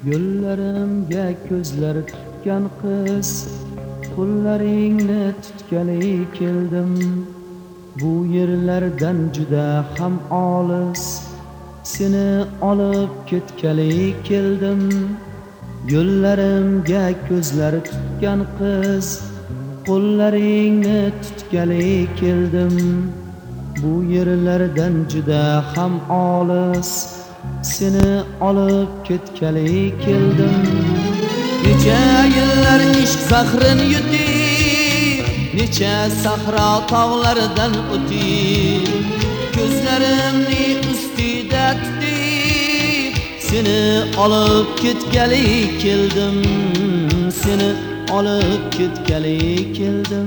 Yo'llarimga ko'zlari tutgan qiz, qo'llaringni tutgani keldim. Bu yerlardan juda ham olis, seni olib ketgani keldim. Yo'llarimga ko'zlari tutgan qiz, qo'llaringni tutgani keldim. Bu yerlardan juda ham olis, seni olib ketgani keldim. Necha yillar ishq zahrini yutib, necha sahro tog'laridan o'tib, ko'zlarimni ustida tutib, seni olib ketgani keldim, seni olib ketgani keldim.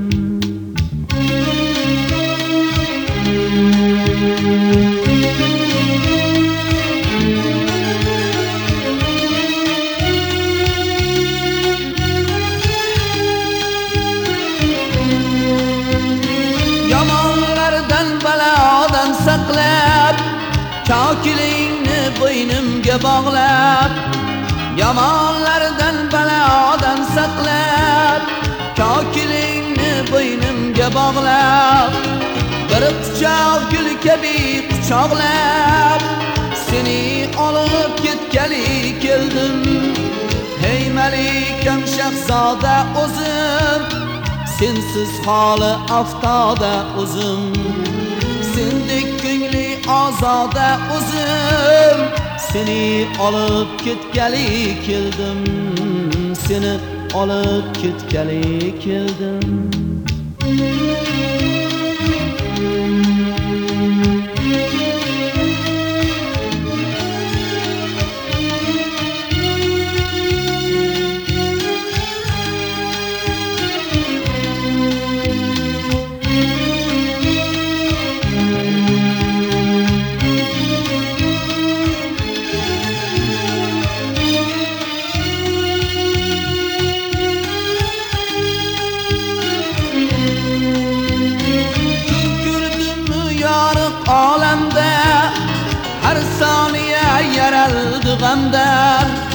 Yomonlardan balodan saqlab, kokilingni bo'ynimga bog'lab. Yomonlardan balodan saqlab, kokilingni bo'ynimga bog'lab. Bir quchoq gul kabi quchoqlab, seni olib ketgani keldim. Hey malikam shahzoda o'zim, sensiz holi aftoda o'zim. Sendek ko'ngli ozoda o'zim, seni olib ketgani keldim, seni olib ketgani keldim. Olamda har soniya yaraldi g'amdan,